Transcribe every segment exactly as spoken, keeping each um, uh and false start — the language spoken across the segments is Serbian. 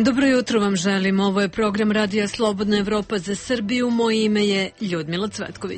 Dobro jutro vam želim. Ovo je program Radija Slobodna Evropa za Srbiju. Moje ime je Ljudmila Cvetković.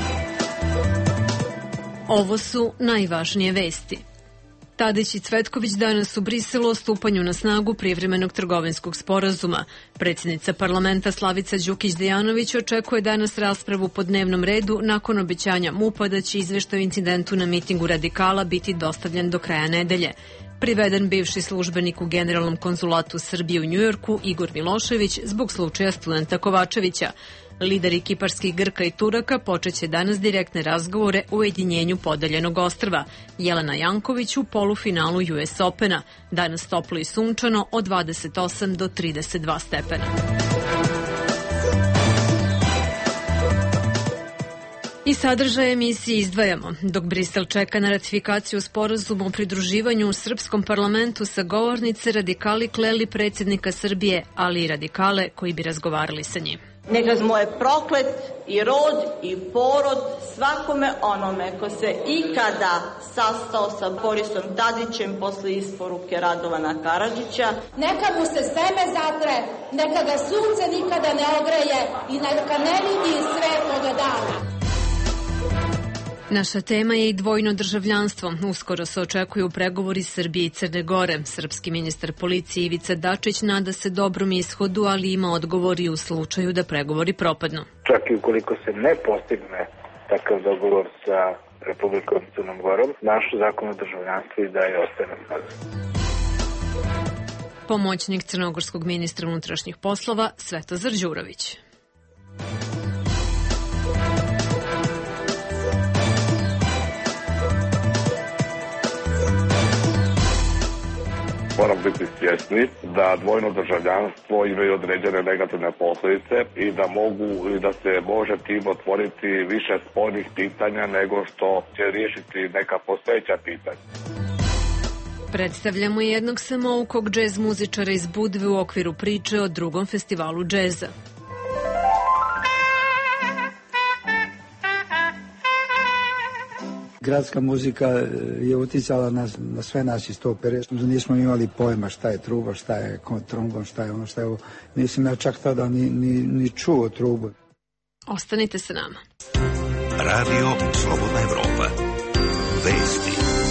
Ovo su najvažnije vesti. Tadić i Cvetković danas u Briselu o stupanju na snagu privremenog trgovinskog sporazuma. Predsjednica parlamenta Slavica Đukić Dejanović očekuje danas raspravu po dnevnom redu nakon obećanja MUP-a da će izveštaj o incidentu na mitingu radikala biti dostavljen do kraja nedelje. Priveden bivši službenik u Generalnom konzulatu Srbije u Njujorku Igor Milošević zbog slučaja studenta Kovačevića. Lideri kiparskih Grka i Turaka počeće danas direktne razgovore o ujedinjenju podeljenog ostrva. Jelena Janković u polufinalu U S Opena. Danas toplo i sunčano od dvadeset osam do trideset dva stepena. I sadržaj emisije izdvajamo. Dok Brisel čeka na ratifikaciju sporazuma o pridruživanju u srpskom parlamentu, sa govornice radikali kleli predsjednika Srbije, ali i radikale koji bi razgovarali sa njim. Neka mu je proklet i rod i porod svakome onome ko se ikada sastao sa Borisom Tadićem posle isporuke Radovana Karadžića. Neka mu se seme zatre, neka ga sunce nikada ne ogreje i neka ne vidi svetoga dana. Naša tema je i dvojno državljanstvo. Uskoro se očekuju pregovori Srbije i Crne Gore. Srpski ministar policije Ivica Dačić nada se dobrom ishodu, ali ima odgovor i u slučaju da pregovori propadnu. Čak i ukoliko se ne postigne takav dogovor sa Republikom Crnom Gorom, naš zakon o državljanstvu i dalje ostaje na snazi. Pomoćnik crnogorskog ministra unutrašnjih poslova Svetozar Đurović. Moramo biti svjesni da dvojno državljanstvo imaju određene negativne posljedice i da mogu i da se može tim otvoriti više spornih pitanja nego što će riješiti neka postojeća pitanja. Predstavljamo jednog samoukog džez muzičara iz Budve u okviru priče o drugom festivalu džeza. Gradska muzika je uticala na, na sve nas iz tog perioda. Nismo imali pojma šta je truba, šta je trombon, šta je ono, šta je ovo. Nisam ja čak tada ni, ni, ni čuo trubu. Ostanite sa nama. Radio Slobodna Evropa. Vesti.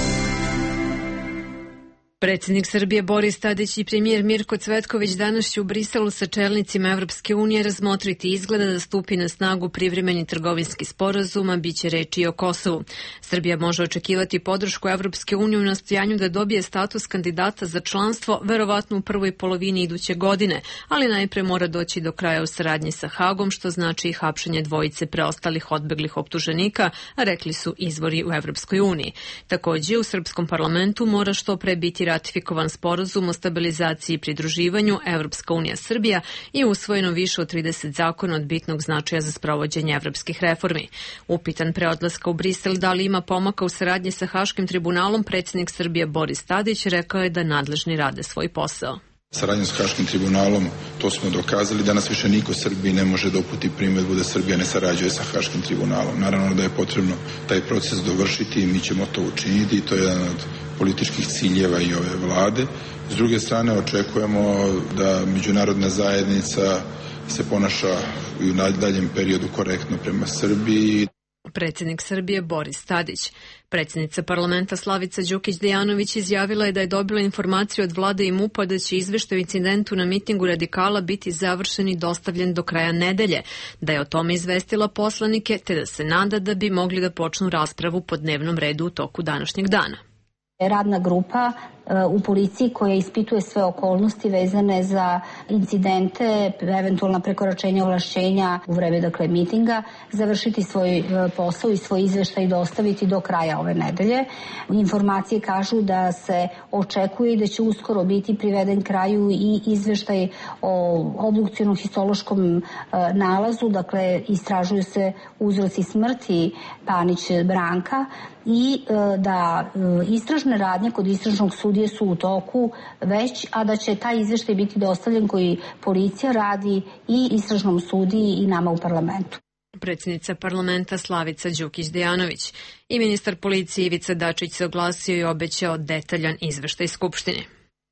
Predsjednik Srbije Boris Tadić i premijer Mirko Cvetković danas će u Briselu sa čelnicima Evropske unije razmotriti izgleda da stupi na snagu privremeni trgovinski sporazum, a biće reči i o Kosovu. Srbija može očekivati podršku Evropske unije u nastojanju da dobije status kandidata za članstvo, verovatno u prvoj polovini iduće godine, ali najpre mora doći do kraja u saradnji sa Hagom, što znači i hapšenje dvojice preostalih odbeglih optuženika, a rekli su izvori u Evropskoj uniji. Takođe, u srpskom parlamentu mora što pre biti ratifikovan sporazum o stabilizaciji i pridruživanju Evropska unija Srbija i usvojeno više od trideset zakona od bitnog značaja za sprovođenje evropskih reformi. Upitan pre odlaska u Brisel da li ima pomaka u saradnji sa Haškim tribunalom, predsjednik Srbije Boris Tadić rekao je da nadležni rade svoj posao. Saradnjom s Haškim tribunalom, to smo dokazali, danas više niko Srbiji ne može da uputi primedbu da Srbija ne sarađuje sa Haškim tribunalom. Naravno da je potrebno taj proces dovršiti i mi ćemo to učiniti i to je jedan od političkih ciljeva i ove vlade. S druge strane, očekujemo da međunarodna zajednica se ponaša i u daljem periodu korektno prema Srbiji. Predsjednik Srbije Boris Tadić. Predsjednica parlamenta Slavica Đukić Dejanović izjavila je da je dobila informaciju od vlade i MUP-a da će izveštaj o incidentu na mitingu radikala biti završen i dostavljen do kraja nedelje, da je o tome izvestila poslanike te da se nada da bi mogli da počnu raspravu po dnevnom redu u toku današnjeg dana. Radna grupa u policiji koja ispituje sve okolnosti vezane za incidente, eventualna prekoračenja ovlašćenja u vreme dakle mitinga, završiti svoj posao i svoj izveštaj i dostaviti do kraja ove nedelje. Informacije kažu da se očekuje i da će uskoro biti priveden kraju i izveštaj o obdukciono-histološkom nalazu, dakle istražuju se uzroci smrti Panić Branka i da istražne radnje kod istražnog suda su u toku već, a da će taj izveštaj biti dostavljen koji policija radi i istražnom sudiji i nama u parlamentu. Predsjednica parlamenta Slavica Đukić Dejanović i ministar policije Ivica Dačić se oglasio i obećao detaljan izveštaj Skupštine.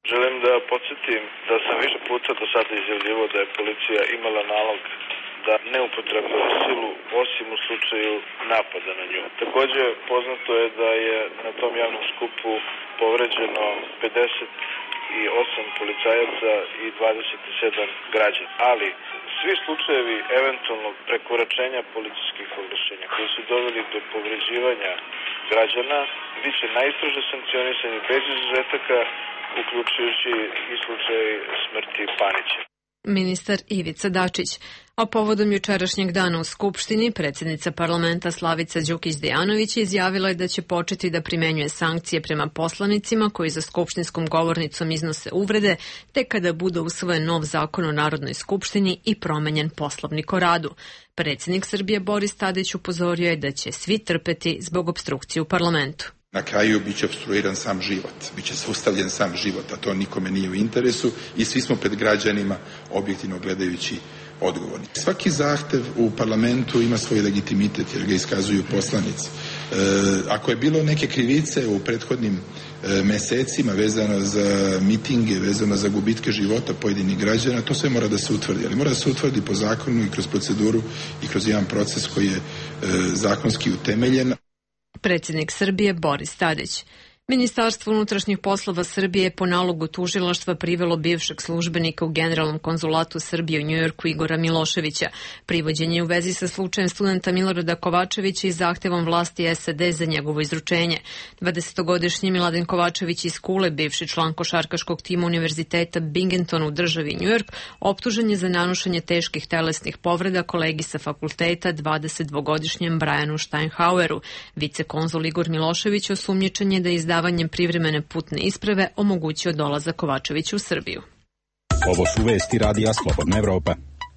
Želim da podsjetim da sam više puta do sada izjavljivao da je policija imala nalog da ne upotrebljava silu osim u slučaju napada na nju. Takođe, poznato je da je na tom javnom skupu povređeno pedeset osam policajaca i dvadeset sedam građana. Ali svi slučajevi eventualnog prekoračenja policijskih ovlašćenja koji su doveli do povređivanja građana biće najstrože sankcionisani bez izuzetaka, uključujući i slučaj smrti Panića. Ministar Ivica Dačić. A povodom jučerašnjeg dana u Skupštini, predsjednica parlamenta Slavica Đukić-Dejanović izjavila je da će početi da primenjuje sankcije prema poslanicima koji za skupštinskom govornicom iznose uvrede, te kada bude usvojen nov zakon o Narodnoj skupštini i promenjen poslovnik o radu. Predsjednik Srbije Boris Tadić upozorio je da će svi trpeti zbog opstrukcije u parlamentu. Na kraju biće opstruiran sam život, biće zaustavljen sam život, a to nikome nije u interesu i svi smo pred građanima objektivno gledajući odgovorni. Svaki zahtev u parlamentu ima svoj legitimitet jer ga iskazuju poslanici. E, ako je bilo neke krivice u prethodnim e, mesecima vezano za mitinge, vezano za gubitke života pojedinih građana, to sve mora da se utvrdi. Ali mora da se utvrdi po zakonu i kroz proceduru i kroz jedan proces koji je e, zakonski utemeljen. Predsjednik Srbije Boris Tadić. Ministarstvo unutrašnjih poslova Srbije po nalogu tužilaštva privelo bivšeg službenika u Generalnom konzulatu Srbije u Njujorku Igora Miloševića. Privođenje je u vezi sa slučajem studenta Milorada Kovačevića i zahtevom vlasti S A D za njegovo izručenje. dvadesetogodišnji Miladin Kovačević iz Kule, bivši član košarkaškog tima Univerziteta Binghamton u državi Njujork, optužen je za nanošenje teških telesnih povreda kolegi sa fakulteta dvadesetdvogodišnjem Brianu Steinhaueru. Vicekonzul Igor Milošević osumnjičen je da je izdavanjem privremene putne isprave omogućio dolazak Kovačevića u Srbiju. Ovo su vesti Radija Slobodna Evropa.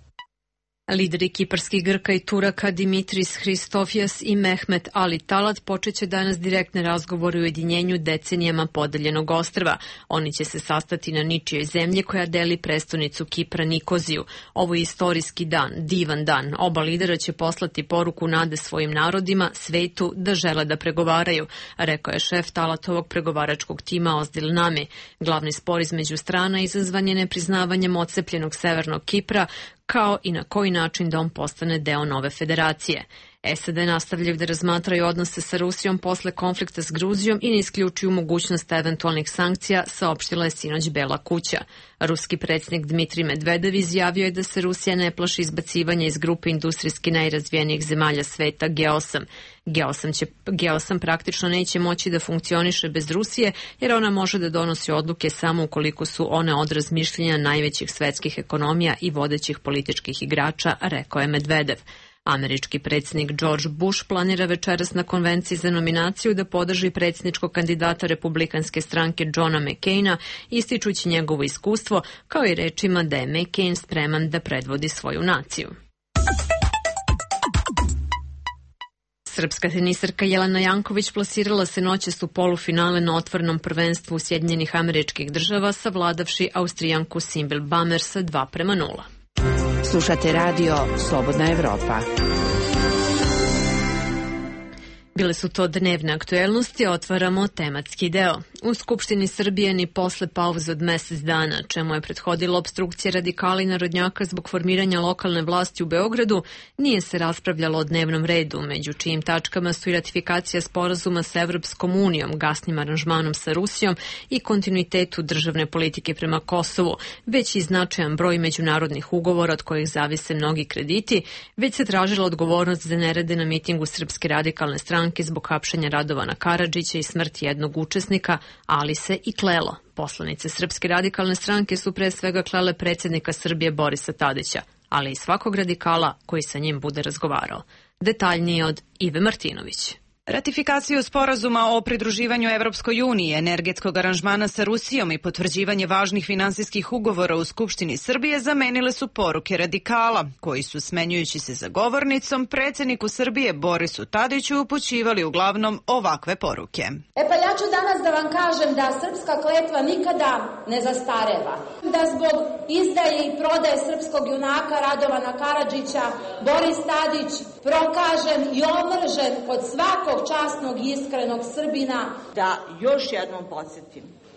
Lideri kiparskih Grka i Turaka Dimitris Hristofijas i Mehmet Ali Talat počeće danas direktne razgovore o ujedinjenju decenijama podeljenog ostrva. Oni će se sastati na ničijoj zemlji koja deli prestonicu Kipra Nikoziju. Ovo je istorijski dan, divan dan. Oba lidera će poslati poruku nade svojim narodima, svetu, da žele da pregovaraju, rekao je šef Talatovog pregovaračkog tima Ozdil Nami. Glavni spor između strana izazvan je nepriznavanjem odcepljenog severnog Kipra, kao i na koji način da on postane deo nove federacije. S A D nastavljaju da razmatraju odnose sa Rusijom posle konflikta s Gruzijom i ne isključuju mogućnost eventualnih sankcija, saopštila je sinoć Bela kuća. Ruski predsjednik Dmitrij Medvedev izjavio je da se Rusija ne plaši izbacivanja iz grupe industrijski najrazvijenijih zemalja sveta G osam. G osam, će, G osam praktično neće moći da funkcioniše bez Rusije, jer ona može da donosi odluke samo ukoliko su one odraz mišljenja najvećih svetskih ekonomija i vodećih političkih igrača, rekao je Medvedev. Američki predsjednik George Bush planira večeras na konvenciji za nominaciju da podrži predsjedničkog kandidata republikanske stranke Johna McCaina, ističući njegovo iskustvo, kao i rečima da je McCain spreman da predvodi svoju naciju. Srpska tenisarka Jelena Janković plasirala se noćas u polufinale na otvorenom prvenstvu Sjedinjenih Američkih Država, savladavši Austrijanku Sibyl Bamer sa dva prema nula. Slušate radio Slobodna Evropa. Bile su to dnevne aktuelnosti, otvaramo tematski deo. U Skupštini Srbije ni posle pauze od mesec dana, čemu je prethodila opstrukcija radikala i narodnjaka zbog formiranja lokalne vlasti u Beogradu, nije se raspravljalo o dnevnom redu, među čijim tačkama su i ratifikacija sporazuma sa Evropskom unijom, gasnim aranžmanom sa Rusijom i kontinuitetu državne politike prema Kosovu, već i značajan broj međunarodnih ugovora od kojih zavise mnogi krediti, već se tražila odgovornost za nerede na mitingu Srpske radikalne stranke zbog hapšenja Radovana Karadžića i smrti jednog učesnika, ali se i klelo. Poslanice Srpske radikalne stranke su pre svega klele predsjednika Srbije Borisa Tadića, ali i svakog radikala koji sa njim bude razgovarao. Detaljnije od Ive Martinović. Ratifikaciju sporazuma o pridruživanju Evropskoj uniji, energetskog aranžmana sa Rusijom i potvrđivanje važnih finansijskih ugovora u Skupštini Srbije zamenile su poruke radikala, koji su, smenjujući se za govornicom, predsjedniku Srbije Borisu Tadiću upućivali uglavnom ovakve poruke. E pa ja ću danas da vam kažem da srpska kletva nikada ne zastareva. Da zbog izdaje i prodaje srpskog junaka Radovana Karadžića Boris Tadić prokažen i omržen od svakog časnog i iskrenog Srbina. Da još jednom podsjetim,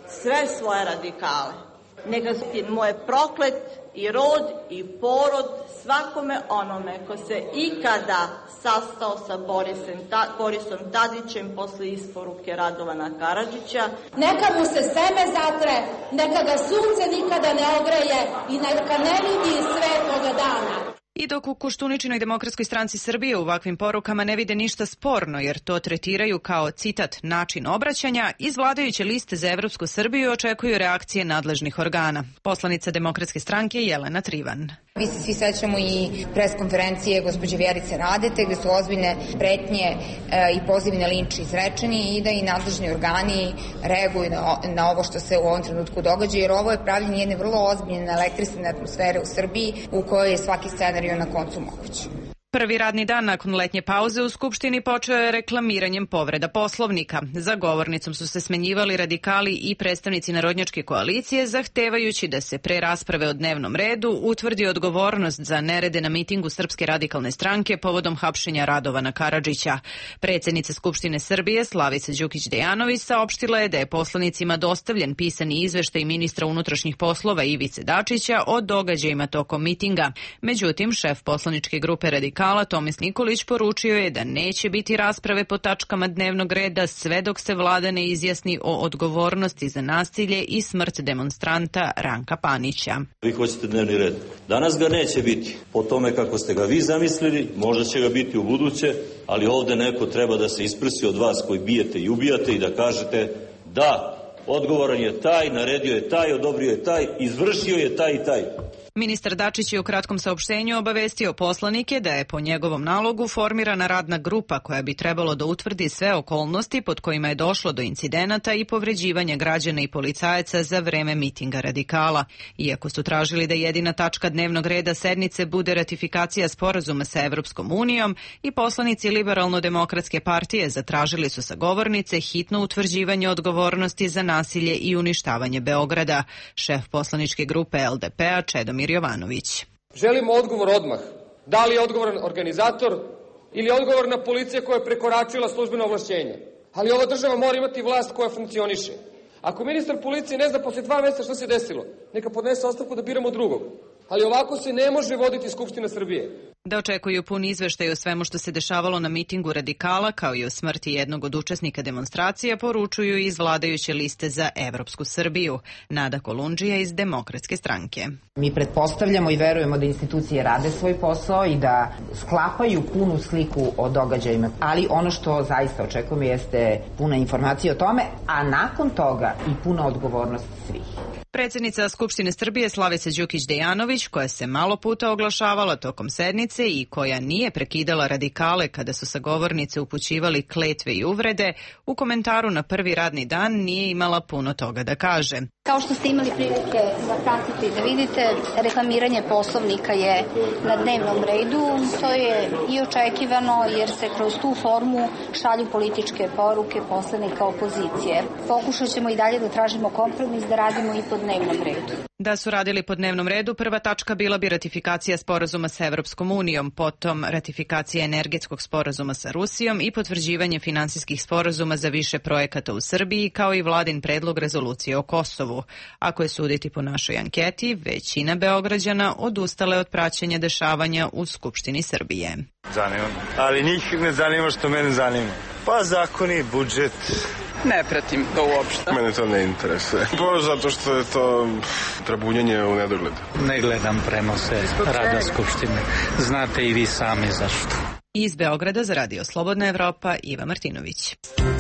sve svoje radikale. Neka moj proklet i rod i porod svakome onome ko se ikada sastao sa Borisom, Ta, Borisom Tadićem posle isporuke Radovana Karadžića. Neka mu se seme zatre, neka ga sunce nikada ne ogreje i neka ne vidi svetoga dana. I dok u Koštuničinoj demokratskoj stranci Srbije u ovakvim porukama ne vide ništa sporno, jer to tretiraju kao, citat, način obraćanja, iz vladajuće liste za Evropsku Srbiju očekuju reakcije nadležnih organa. Poslanica demokratske stranke Jelena Trivan. Mi se svi sećamo i preskonferencije gospođe Vjerice Radete, gde su ozbiljne pretnje e, i pozivi na linč izrečeni i da i nadležni organi reaguju na, na ovo što se u ovom trenutku događa, jer ovo je pravljenje jedne vrlo ozbiljne elektrisne atmosfere u Srbiji u kojoj je svaki scenarij na koncu moguć. Prvi radni dan nakon letnje pauze u Skupštini počeo je reklamiranjem povreda Poslovnika. Za govornicom su se smenjivali radikali i predstavnici Narodnjačke koalicije, zahtevajući da se pre rasprave o dnevnom redu utvrdi odgovornost za nerede na mitingu Srpske radikalne stranke povodom hapšenja Radovana Karadžića. Predsednica Skupštine Srbije Slavica Đukić Dejanović saopštila je da je poslanicima dostavljen pisani izveštaj ministra unutrašnjih poslova Ivice Dačića o događajima tokom mitinga. Međutim, šef poslaničke grupe radikala Tomis Nikolić poručio je da neće biti rasprave po tačkama dnevnog reda sve dok se vlada ne izjasni o odgovornosti za nasilje i smrt demonstranta Ranka Panića. Vi hoćete dnevni red. Danas ga neće biti. Po tome kako ste ga vi zamislili, možda će ga biti u buduće, ali ovde neko treba da se isprsi od vas koji bijete i ubijate i da kažete da, odgovoran je taj, naredio je taj, odobrio je taj, izvršio je taj i taj. Ministar Dačić je u kratkom saopštenju obavestio poslanike da je po njegovom nalogu formirana radna grupa koja bi trebalo da utvrdi sve okolnosti pod kojima je došlo do incidenata i povređivanja građana i policajaca za vreme mitinga radikala. Iako su tražili da jedina tačka dnevnog reda sednice bude ratifikacija sporazuma sa Evropskom unijom, i poslanici Liberalno-demokratske partije zatražili su sa govornice hitno utvrđivanje odgovornosti za nasilje i uništavanje Beograda. Šef poslaničke grupe L D P-a Čedomir Jovanović. Želimo odgovor odmah. Da li je odgovoran organizator ili je odgovorna policija koja je prekoračila službeno ovlašćenje? Ali ova država mora imati vlast koja funkcioniše. Ako ministar policije ne zna posle dva meseca što se desilo, neka podnese ostavku da biramo drugog. Ali ovako se ne može voditi Skupština Srbije. Da očekuju pun izveštaj o svemu što se dešavalo na mitingu radikala, kao i o smrti jednog od učesnika demonstracija, poručuju iz vladajuće liste za Evropsku Srbiju. Nada Kolundžija iz Demokratske stranke. Mi pretpostavljamo i verujemo da institucije rade svoj posao i da sklapaju punu sliku o događajima, ali ono što zaista očekujemo jeste puna informacija o tome, a nakon toga i puna odgovornost svih. Predsednica Skupštine Srbije Slavica Đukić Dejanović, koja se malo puta oglašavala tokom sednice i koja nije prekidala radikale kada su sa govornice upućivali kletve i uvrede, u komentaru na prvi radni dan nije imala puno toga da kaže. Kao što ste imali prilike da pratite i da vidite, reklamiranje Poslovnika je na dnevnom redu. To je i očekivano jer se kroz tu formu šalju političke poruke poslanika opozicije. Pokušat ćemo i dalje da tražimo kompromis, da radimo i po dnevnom redu. Da su radili po dnevnom redu, prva tačka bila bi ratifikacija sporazuma sa Evropskom unijom, potom ratifikacija energetskog sporazuma sa Rusijom i potvrđivanje finansijskih sporazuma za više projekata u Srbiji, kao i vladin predlog rezolucije o Kosovu. Ako je suditi po našoj anketi, većina Beograđana odustale od praćenja dešavanja u Skupštini Srbije. Zanima, ali njih ne zanima što mene zanima. Pa zakoni, budžet. Ne pratim to uopšte. Mene to ne interesuje. Pa zato što je to trabunjenje u nedogled. Ne gledam prenose rada Skupštine. Znate i vi sami zašto. Iz Beograda za Radio Slobodna Evropa, Iva Martinović.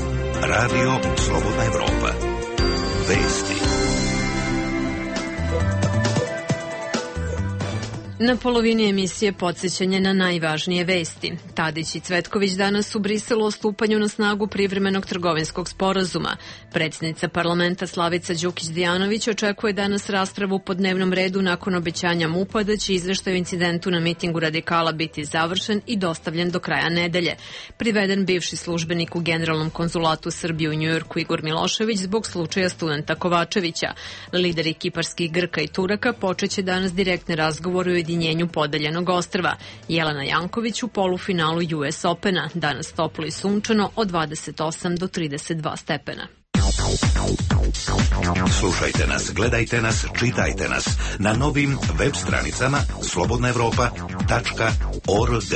Radio Slobodna Evropa. Vesti. Na polovini emisije podsjećanje na najvažnije vesti. Tadić i Cvetković danas u Briselu o stupanju na snagu privremenog trgovinskog sporazuma. Predsjednica parlamenta Slavica Đukić-Dejanović očekuje danas raspravu po dnevnom redu nakon obećanja MUP-a da će izveštaj o incidentu na mitingu radikala biti završen i dostavljen do kraja nedelje. Priveden bivši službenik u Generalnom konzulatu Srbije u Njujorku Igor Milošević zbog slučaja studenta Kovačevića. Lideri kiparskih Grka i Turaka počeće danas direktne razgovore u ujedinjenju podeljenog ostrva. Jelena Janković u polufinalu U S Opena. Danas toplo i sunčano od dvadeset osam do trideset dva stepena. Slušajte nas, gledajte nas, čitajte nas na novim web stranicama slobodna evropa tačka org.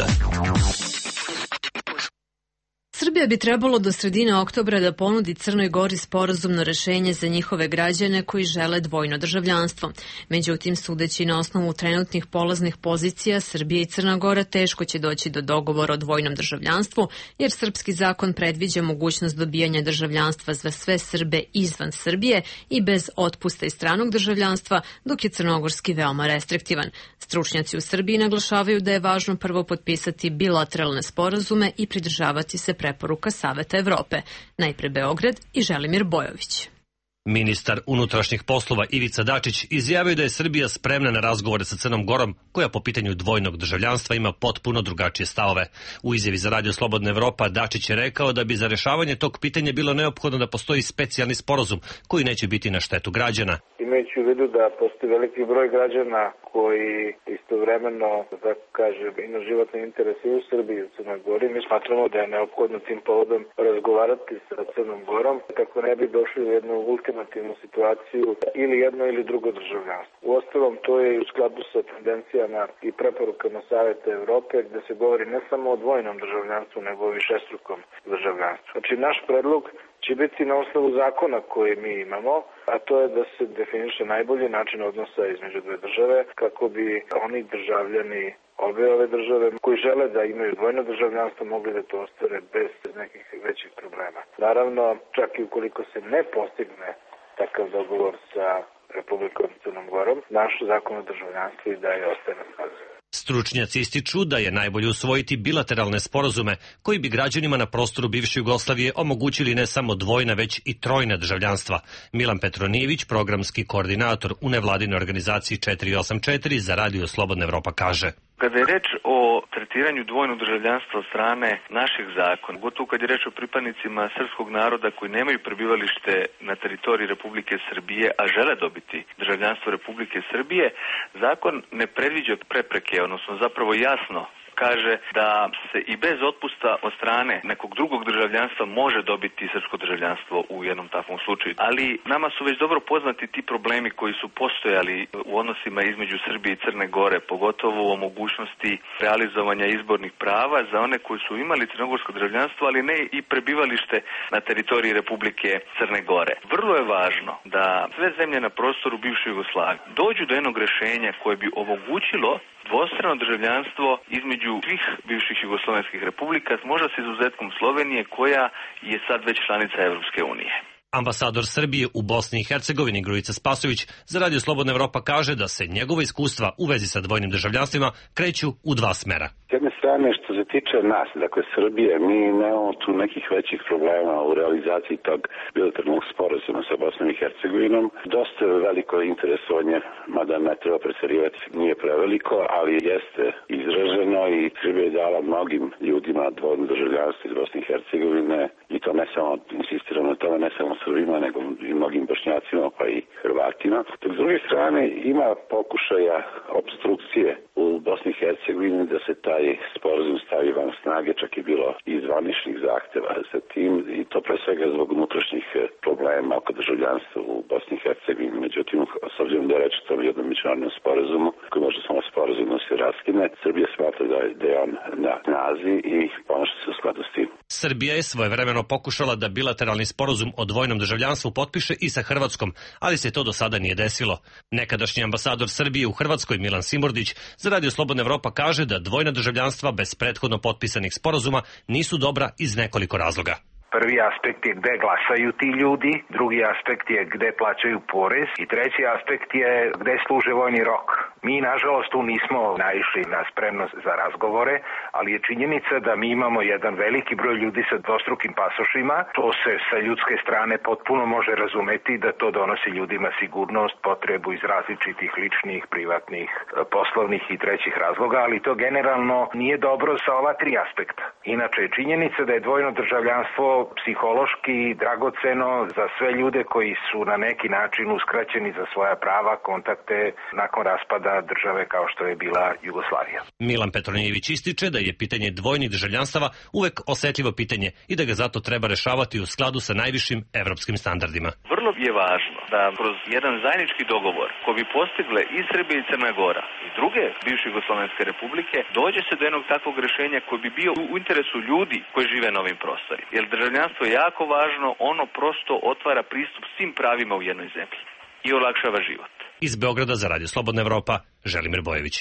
Srbija bi trebalo do sredine oktobra da ponudi Crnoj Gori sporazumno rešenje za njihove građane koji žele dvojno državljanstvo. Međutim, sudeći na osnovu trenutnih polaznih pozicija, Srbija i Crna Gora teško će doći do dogovora o dvojnom državljanstvu, jer srpski zakon predviđa mogućnost dobijanja državljanstva za sve Srbe izvan Srbije i bez otpusta iz stranog državljanstva, dok je crnogorski veoma restriktivan. Stručnjaci u Srbiji naglašavaju da je važno prvo potpisati bilateralne sporazume i pridržavati se preporuka Saveta Evrope. Najpre Beograd i Želimir Bojović. Ministar unutrašnjih poslova Ivica Dačić izjavio da je Srbija spremna na razgovore sa Crnom Gorom, koja po pitanju dvojnog državljanstva ima potpuno drugačije stavove. U izjavi za Radio Slobodna Evropa Dačić je rekao da bi za rešavanje tog pitanja bilo neophodno da postoji specijalni sporazum koji neće biti na štetu građana. Imajući u vidu da postoji veliki broj građana koji istovremeno, da kažem, ima životne interese i u Srbiji i u Crnoj Gori, mi smatramo da je neophodno tim povodom razgovarati sa Crnom Gorom kako ne bi došli u jednu ultimativnu situaciju ili jedno ili drugo državljanstvo. Uostalom, to je u skladu sa tendencijama i preporukama Saveta Evrope, gde se govori ne samo o dvojnom državljanstvu, nego o višestrukom državljanstvu. Znači, naš predlog će biti na osnovu zakona koji mi imamo, a to je da se definiše najbolji način odnosa između dve države, kako bi oni državljani obe ove države koji žele da imaju dvojno državljanstvo mogli da to ostvare bez nekih većih problema. Naravno, čak i ukoliko se ne postigne takav dogovor sa Republikom Crnom Gorom, naš zakon o državljanstvu i dalje ostaje na snazi. Stručnjaci ističu da je najbolje usvojiti bilateralne sporazume koji bi građanima na prostoru bivše Jugoslavije omogućili ne samo dvojna, već i trojna državljanstva. Milan Petronijević, programski koordinator u nevladinoj organizaciji četiri osam četiri za Radio Slobodna Evropa, kaže: Kada je reč o tretiranju dvojnog državljanstva od strane naših zakona, gotovo kad je reč o pripadnicima srpskog naroda koji nemaju prebivalište na teritoriji Republike Srbije, a žele dobiti državljanstvo Republike Srbije, zakon ne predviđa prepreke, odnosno zapravo jasno kaže da se i bez otpusta od strane nekog drugog državljanstva može dobiti srpsko državljanstvo u jednom takvom slučaju. Ali nama su već dobro poznati ti problemi koji su postojali u odnosima između Srbije i Crne Gore, pogotovo o mogućnosti realizovanja izbornih prava za one koji su imali crnogorsko državljanstvo, ali ne i prebivalište na teritoriji Republike Crne Gore. Vrlo je važno da sve zemlje na prostoru bivše Jugoslavije dođu do jednog rešenja koje bi omogućilo dvostrano državljanstvo između svih bivših jugoslovenskih republika, možda s izuzetkom Slovenije, koja je sad već članica Evropske unije. Ambasador Srbije u Bosni i Hercegovini Grujica Spasović za Radio Slobodna Evropa kaže da se njegova iskustva u vezi sa dvojnim državljanstvima kreću u dva smera. S jedne strane, što se tiče nas, dakle Srbije, mi nemamo tu nekih većih problema u realizaciji tog bilateralnog sporazuma sa Bosnom i Hercegovinom. Dosta veliko interesovanje, mada ne treba preserivati, nije preveliko, ali jeste izraženo i Srbija je dala mnogim ljudima dvojno državljanstvo iz Bosne i Hercegovine, i to ne samo, insistiramo na tome, ne samo Srbima, nego i mnogim Bošnjacima, pa i Hrvatima. Dok s druge strane ima pokušaja obstrukcije u Bosni i Hercegovini da se taj sporazum stavi van snage, čak je bilo i zvaničnih zahteva sa tim, i to pre svega zbog unutrašnjih problema oko državljanstva u Bosni i Hercegovini. Međutim, s obzirom da je reč o tom jednom međunarodnom sporazumu, koji može samo sporazumno se raskine, Srbija smatra da je, da je on na snazi i ponaša se u skladu s tim. Srbija je svojevremeno pokušala da bilateralni sporazum o dvojnom državljanstvu potpiše i sa Hrvatskom, ali se to do sada nije desilo. Nekadašnji ambasador Srbije u Hrvatskoj Milan Simordić za Radio Slobodna Evropa kaže da dvojna državljanstva bez prethodno potpisanih sporazuma nisu dobra iz nekoliko razloga. Prvi aspekt je gde glasaju ti ljudi, drugi aspekt je gde plaćaju porez i treći aspekt je gde služe vojni rok. Mi, nažalost, tu nismo naišli na spremnost za razgovore, ali je činjenica da mi imamo jedan veliki broj ljudi sa dvostrukim pasošima. To se sa ljudske strane potpuno može razumeti da to donosi ljudima sigurnost, potrebu iz različitih ličnih, privatnih, poslovnih i trećih razloga, ali to generalno nije dobro sa ova tri aspekta. Inače, je činjenica da je dvojno državljanstvo psihološki dragoceno za sve ljude koji su na neki način uskraćeni za svoja prava, kontakte nakon raspada države kao što je bila Jugoslavija. Milan Petronijević ističe da je pitanje dvojnih državljanstava uvek osetljivo pitanje i da ga zato treba rešavati u skladu sa najvišim evropskim standardima. Vrlo je važno da kroz jedan zajednički dogovor koji bi postigle i Srbija i Crna Gora i druge bivše jugoslovenske republike dođe se do jednog takvog rešenja koji bi bio u interesu ljudi koji žive na ovim prostorima. Jer državljanstvo je jako važno, ono prosto otvara pristup svim pravima u jednoj zemlji i olakšava život. Iz Beograda za Radio Slobodna Evropa, Želimir Bojević.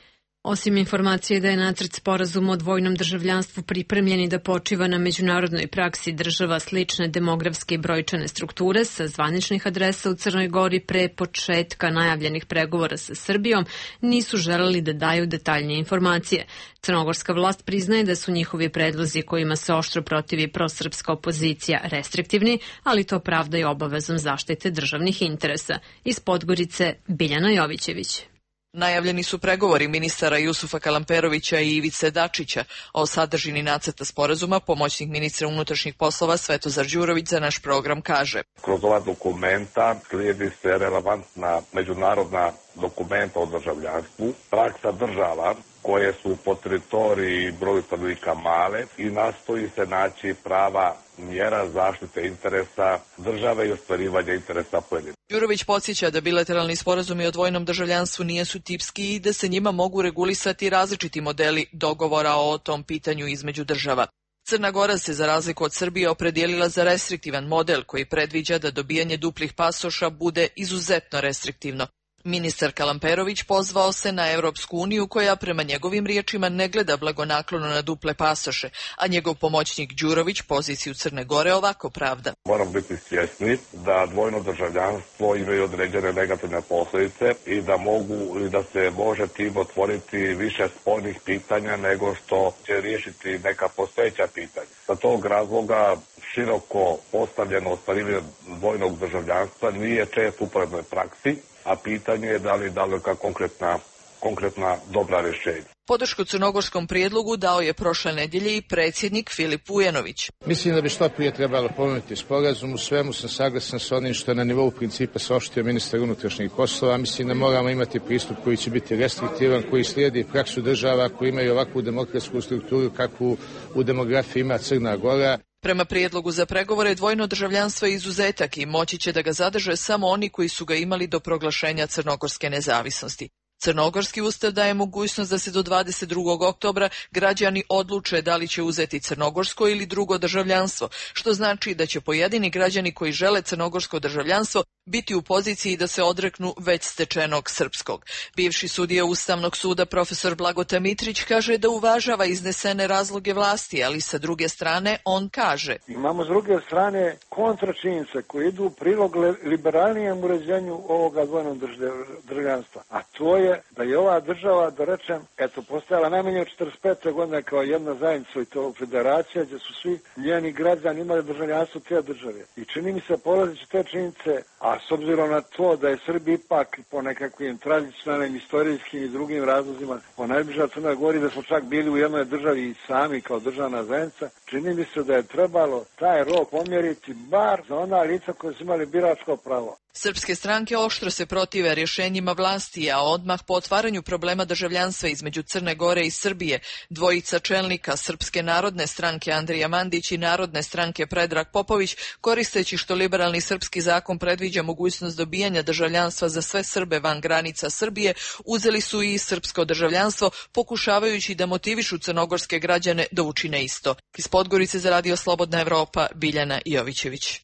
Osim informacije da je nacrt sporazuma o dvojnom državljanstvu pripremljen i da počiva na međunarodnoj praksi država slične demografske i brojčane strukture sa zvaničnih adresa u Crnoj Gori pre početka najavljenih pregovora sa Srbijom, nisu želeli da daju detaljnije informacije. Crnogorska vlast priznaje da su njihovi predlozi kojima se oštro protivi prosrpska opozicija restriktivni, ali to pravda i obavezom zaštite državnih interesa. Iz Podgorice, Biljana Jovićević. Najavljeni su pregovori ministara Jusufa Kalamperovića i Ivice Dačića, a o sadržini nacrta sporazuma pomoćnik ministra unutrašnjih poslova Svetozar Đurović za naš program kaže. Kroz ova dokumenta slijedi se relevantna međunarodna dokumenta o državljanstvu, praksa država koje su po teritoriji broju stanovnika male i nastoji se naći prava mjera zaštite interesa države i ostvarivanja interesa pojedinaca. Đurović podsjeća da bilateralni sporazumi o dvojnom državljanstvu nijesu tipski i da se njima mogu regulisati različiti modeli dogovora o tom pitanju između država. Crna Gora se za razliku od Srbije opredijelila za restriktivan model koji predviđa da dobijanje duplih pasoša bude izuzetno restriktivno. Ministar Kalamperović pozvao se na Evropsku uniju koja prema njegovim riječima ne gleda blagonaklono na duple pasoše, a njegov pomoćnik Đurović poziciju Crne Gore ovako pravda. Moramo biti svjesni da dvojno državljanstvo imaju određene negativne posljedice i da mogu i da se može tim otvoriti više spornih pitanja nego što će riješiti neka postojeća pitanja. Sa tog razloga široko postavljeno ostvarivanje dvojnog državljanstva nije često u uporednoj praksi, a pitanje je da li da li neka konkretna, konkretna dobra rješenja. Podršku crnogorskom prijedlogu dao je prošle nedjelje i predsjednik Filip Vujanović. Mislim da bi što prije trebalo pomenuti sporazum, u svemu sam saglasan sa onim što je na nivou principa saopštio ministar unutrašnjih poslova. Mislim da moramo imati pristup koji će biti restriktivan, koji slijedi praksu država koji imaju ovakvu demokratsku strukturu kakvu u demografiji ima Crna Gora. Prema prijedlogu za pregovore, dvojno državljanstvo je izuzetak i moći će da ga zadrže samo oni koji su ga imali do proglašenja crnogorske nezavisnosti. Crnogorski ustav daje mogućnost da se do dvadeset drugog oktobra građani odluče da li će uzeti crnogorsko ili drugo državljanstvo, što znači da će pojedini građani koji žele crnogorsko državljanstvo biti u poziciji da se odreknu već stečenog srpskog. Bivši sudija Ustavnog suda profesor Blagota Mitrić kaže da uvažava iznesene razloge vlasti, ali sa druge strane on kaže. Imamo s druge strane kontračinjenice koji idu u prilog liberalnijem uređenju ovoga dvojnog državljanstva, a to je da je ova država, da rečem, eto, postojala najmanje od četrdeset pete godine kao jedna zajednica i to federacija gdje su svi njeni građani imali državljanstvo te države. I čini mi se polazeći te činjenice, a s obzirom na to da je Srbija ipak po nekakvim tradicionalnim, istorijskim i drugim razlozima po najbliža Crnoj Gori, da smo čak bili u jednoj državi i sami kao državna zajednica, čini mi se da je trebalo taj rok pomjeriti bar za ona lica koja su imali biračko pravo. Srpske stranke oštro se protive rješenjima vlasti, a odmah po otvaranju problema državljanstva između Crne Gore i Srbije, dvojica čelnika Srpske narodne stranke Andrija Mandić i Narodne stranke Predrag Popović, koristeći što liberalni srpski zakon predviđa mogućnost dobijanja državljanstva za sve Srbe van granica Srbije, uzeli su i srpsko državljanstvo, pokušavajući da motivišu crnogorske građane da učine isto. Iz Podgorice za Radio Slobodna Evropa, Biljana Jovićević.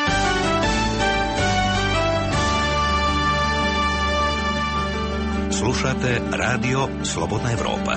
Slušate Radio Slobodna Evropa.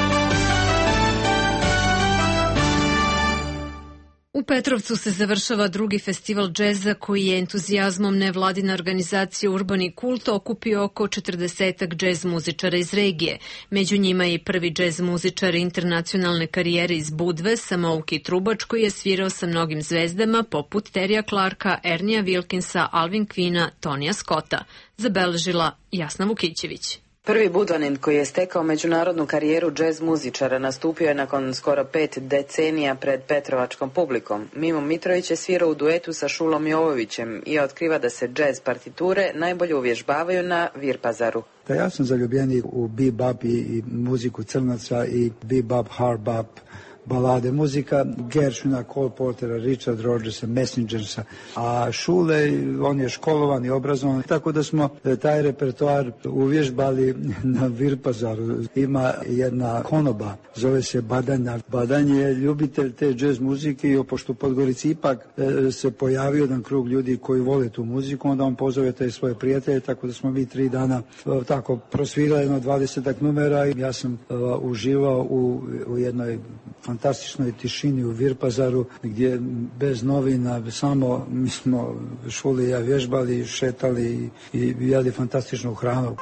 U Petrovcu se završava drugi festival džeza koji je entuzijazmom nevladine organizacije Urbani kult okupio oko četrdesetak džez muzičara iz regije. Među njima je i prvi džez muzičar internacionalne karijere iz Budve, Samouki Trubač, koji je svirao sa mnogim zvezdama poput Terija Clarka, Ernija Wilkinsa, Alvin Quina, Tonija Scotta. Zabeležila Jasna Vukićević. Prvi Budvanin koji je stekao međunarodnu karijeru džez muzičara nastupio je nakon skoro pet decenija pred petrovačkom publikom. Mimo Mitrović je svirao u duetu sa Šulom Jovovićem i otkriva da se džez partiture najbolje uvježbavaju na Virpazaru. Da, ja sam zaljubljenik u bebop i, i muziku crnaca i bebop, hardbop, balade, muzika Gershwina, Cole Portera, Richard Rodgersa, Messengersa, a Šule, on je školovan i obrazovan, tako da smo taj repertoar uvježbali na Virpazaru. Ima jedna konoba, zove se Badanja. Badan je ljubitelj te džez muzike i pošto u Podgorici ipak se pojavio jedan krug ljudi koji vole tu muziku, onda on pozove te svoje prijatelje, tako da smo mi tri dana tako prosvirali jedno dvadesetak numera i ja sam uh, uživao u, u jednoj fantastičnoj tišini u Virpazaru gdje bez novina samo mi smo Šuli i ja vježbali, šetali i, i jeli fantastičnu hranu.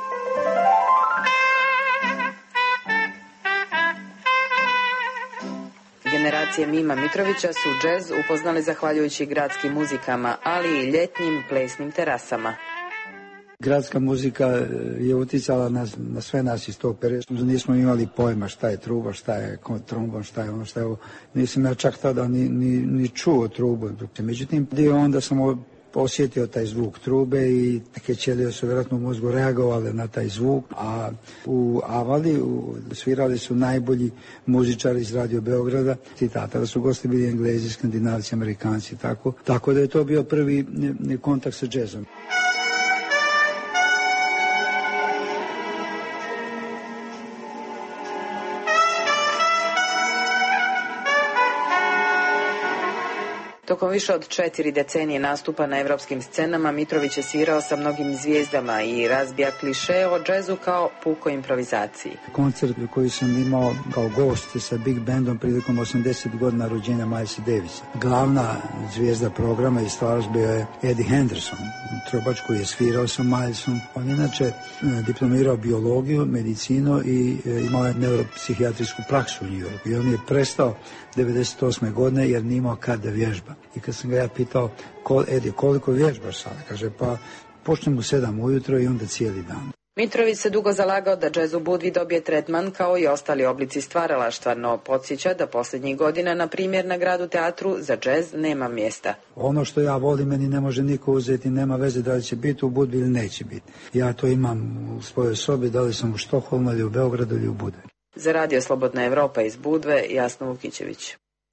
Generacije Mima Mitrovića su džez upoznali zahvaljujući gradskim muzikama, ali i ljetnim plesnim terasama. Gradska muzika je uticala na, na sve nas iz tog perioda. Nismo imali pojma šta je truba, šta je trombon, šta je ono, šta je ovo. Nisam ja čak tada ni, ni, ni čuo trubu. Međutim, dio onda sam osjetio taj zvuk trube i neke ćelije su vjerojatno u mozgu reagovale na taj zvuk. A u Avali u, svirali su najbolji muzičari iz Radio Beograda. Tada su gosti bili Englezi, Skandinavci, Amerikanci. Tako, tako da je to bio prvi kontakt sa džezom. Tokom više od četiri decenije nastupa na evropskim scenama, Mitrović je svirao sa mnogim zvijezdama i razbija kliše o džezu kao pukoj improvizaciji. Koncert koji sam imao kao gost sa Big Bandom prilikom osamdeset godina rođenja Milesa Davisa. Glavna zvijezda programa i stvaralac bio je Eddie Henderson, trubač koji je svirao sa Milesom. On inače diplomirao biologiju, medicinu i imao je neuropsihijatrijsku praksu u New Yorku. I on je prestao devedeset osme godine jer nije imao kad da vježba. I kad sam ga ja pitao, kol, Edi, koliko vježbaš sada? Kaže, pa počnem u sedam ujutro i onda cijeli dan. Mitrović se dugo zalagao da džez u Budvi dobije tretman kao i ostali oblici stvaralaštva, no podsjeća da posljednjih godina, na primjer, na Gradu teatru za džez nema mjesta. Ono što ja volim meni ne može niko uzeti, nema veze da li će biti u Budvi ili neće biti. Ja to imam u svojoj sobi, da li sam u Štokholmu ili u Beogradu ili u Budvi. Za Radio Slobodna Evropa iz Budve, Jasna Vukićević.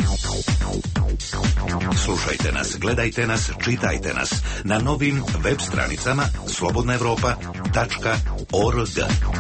Slušajte nas, gledajte nas, čitajte nas na novim web stranicama slobodna evropa tačka org.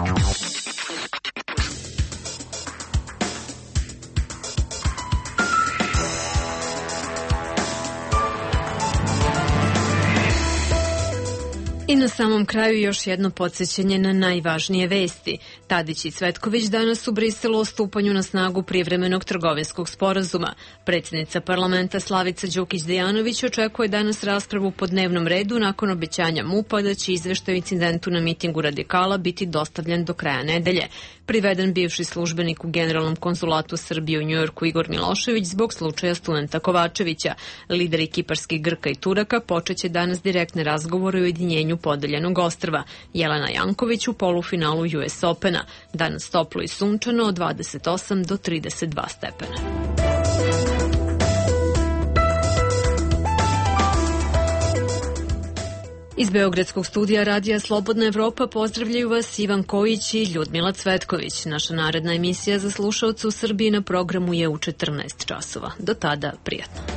I na samom kraju još jedno podsjećanje na najvažnije vesti. Tadić i Cvetković danas u Briselu o stupanju na snagu privremenog trgovinskog sporazuma. Predsjednica parlamenta Slavica Đukić-Dejanović očekuje danas raspravu po dnevnom redu nakon obećanja MUP-a da će izveštaj o incidentu na mitingu radikala biti dostavljen do kraja nedelje. Priveden bivši službenik u Generalnom konzulatu Srbije u Njujorku Igor Milošević zbog slučaja studenta Kovačevića. Lideri kiparskih Grka i Turaka počeće danas direktne razgovore o ujedinjenju podeljenog ostrva. Jelena Janković u polufinalu U S Opena. Danas toplo i sunčano od dvadeset osam do trideset dva stepena. Iz Beogradskog studija Radija Slobodna Evropa pozdravljaju vas Ivan Kojić i Ljudmila Cvetković. Naša naredna emisija za slušaoce u Srbiji na programu je u četrnaest časova. Do tada, prijatno.